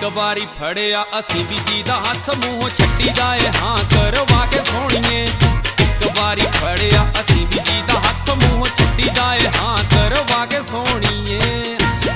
ਵਾਰੀ ਫੜਿਆ ਅਸੀਂ ਵੀ ਜੀ ਦਾ ਹੱਥ ਮੂੰਹੋਂ ਛੱਡੀ ਦਾ ਏ ਹਾਂ ਕਰਵਾ ਕੇ ਸੋਹਣੀਏ। ਇੱਕ ਵਾਰੀ ਫੜਿਆ ਅਸੀਂ ਵੀ ਜੀ ਦਾ ਹੱਥ ਮੂੰਹੋਂ ਛੱਡੀ ਦਾ ਏ ਹਾਂ ਕਰਵਾ ਕੇ ਸੋਹਣੀਏ।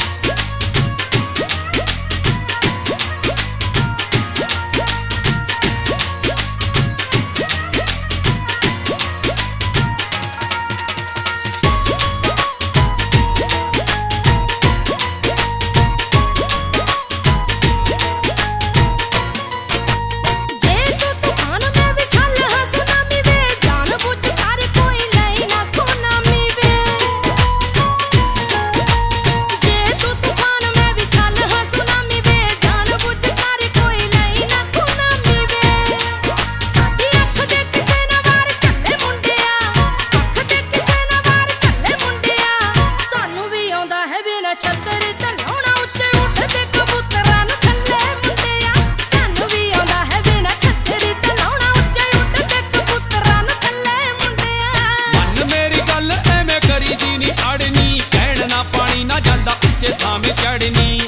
ਥਾਵੇਂ ਚੜਨੀ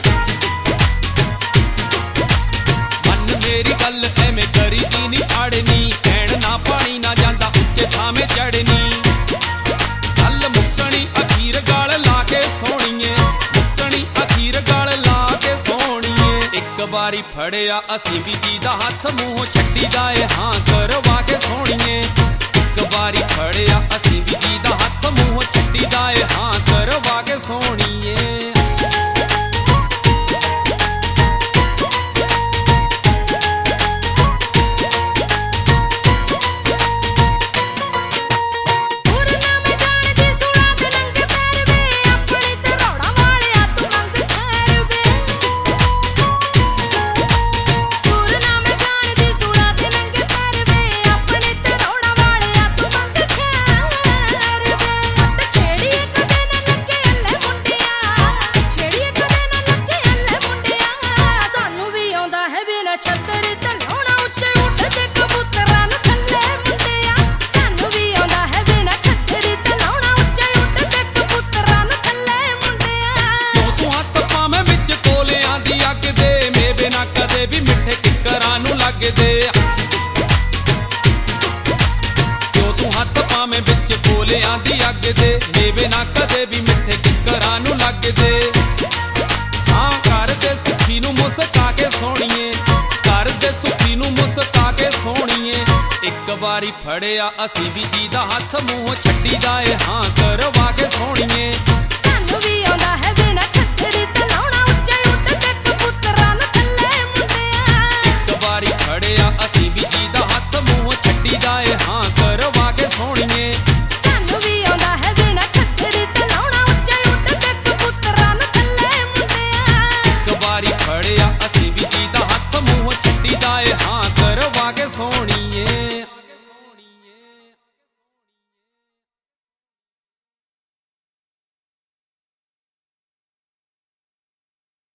ਮਨ ਮੇਰੀ ਗੱਲ ਐਵੇਂ ਕਰੀਦੀ ਨੀ ਅੜਨੀ ਕਹਿਣ ਨਾ ਪਾਣੀ ਨਾ ਜਾਂਦਾ ਉੱਚੇ ਥਾਵੇਂ ਚੜਨੀ। ਗੱਲ ਮੁੱਕਣੀ ਅਖੀਰ ਗਲ ਲਾ ਕੇ ਸੋਹਣੀਏ ਮੁੱਕਣੀ ਅਖੀਰ ਗਲ ਲਾ ਕੇ ਸੋਹਣੀਏ। ਇੱਕ ਵਾਰੀ ਫੜਿਆ ਅਸੀਂ ਵੀ ਜੀ ਦਾ ਹੱਥ ਮੂੰਹੋਂ ਛੱਡੀ ਦਾ ਏ ਹਾਂ ਕਰਵਾ ਕੇ ਸੋਹਣੀਏ। ਇੱਕ ਵਾਰੀ ਫੜਿਆ ਅਸੀਂ ਵੀ ਜੀ ਦਾ ਹੱਥ ਮੂੰਹੋਂ ਛੱਡੀ ਦਾ ਏ ਹਾਂ ਕਰਵਾ ਕੇ ਸੋਹਣੀਏ। ਕਦੇ ਵੀ ਮਿੱਠੇ ਕਿੱਕਰਾਂ ਨੂੰ ਲੱਗਦੇ ਕਿਉਂ ਤੂੰ ਹੱਥ ਪਾਵੇਂ ਵਿੱਚ ਕੋਲਿਆਂ ਦੀ ਅੱਗ ਦੇ ਮੇਵੇ ਨਾ ਕਦੇ ਵੀ ਮਿੱਠੇ ਕਿੱਕਰਾਂ ਨੂੰ ਲੱਗਦੇ। ਹਾਂ ਕਰਦੇ ਸੁਖੀ ਨੂੰ ਮੁਸਕਾ ਕੇ ਸੋਹਣੀਏ ਕਰਦੇ ਸੁਖੀ ਨੂੰ ਮੁਸਕਾ ਕੇ ਸੋਹਣੀਏ। ਇੱਕ ਵਾਰੀ ਫੜਿਆ ਅਸੀਂ ਵੀ ਜੀ ਦਾ ਹੱਥ ਮੂੰਹੋਂ ਛੱਡੀ ਦਾ ਏ ਹਾਂ